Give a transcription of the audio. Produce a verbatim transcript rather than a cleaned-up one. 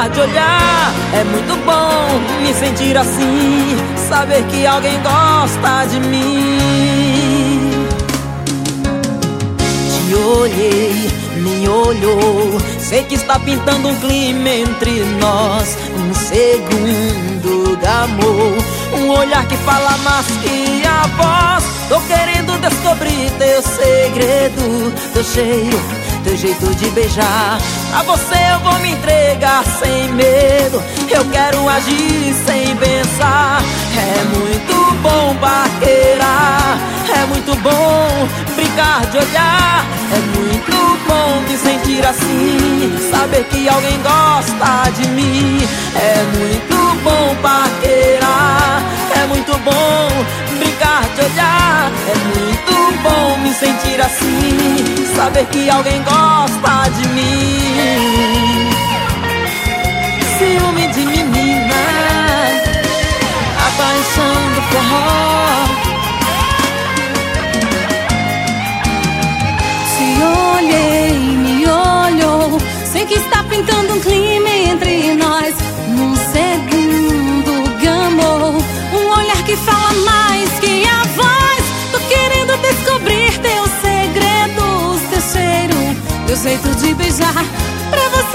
brincar de olhar. É muito bom me sentir assim, saber que alguém gosta de mim. Te olhei, me olhou, sei que está pintando um clima entre nós. Um segundo de amor, um olhar que fala mais que a voz. Tô querendo descobrir teu segredo, teu cheiro, teu jeito de beijar. Pra você eu vou me entregar sem medo, eu quero agir sem pensar. É muito bom paquerar, é muito bom brincar de olhar. É muito bom me sentir assim, saber que alguém gosta de mim. É muito bom paquerar, é muito bom brincar de olhar. É muito bom me sentir assim, saber que alguém gosta de mim. Ciúme de menina, a paixão do forró. Te olhei, me olhou, sei que está pintando um clima entre nós. Num segundo gamou, um olhar que fala mais que a voz. Tô querendo descobrir teus segredos, teu cheiro, teu jeito de beijar. Pra você